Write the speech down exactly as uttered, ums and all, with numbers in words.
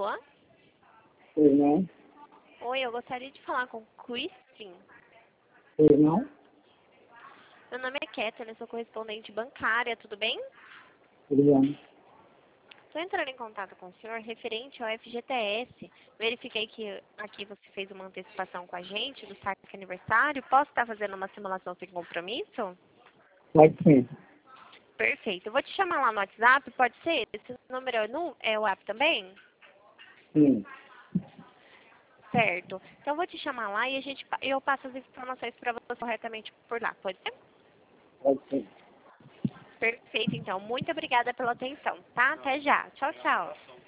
Alô? Pois não? Oi, eu gostaria de falar com o Christine. Pois não? Meu nome é Kathleen, eu sou correspondente bancária, tudo bem? Tudo bem. Estou entrando em contato com o senhor referente ao F G T S. Verifiquei que aqui você fez uma antecipação com a gente do saque aniversário. Posso estar fazendo uma simulação sem compromisso? Pode sim. Perfeito. Eu vou te chamar lá no WhatsApp, pode ser? Esse número é, no, é o app também? Sim. Certo. Então eu vou te chamar lá e a gente, pa- eu passo as informações para você corretamente por lá, pode ser? Pode sim. Perfeito, então. Muito obrigada pela atenção, tá? Até já. Tchau, tchau.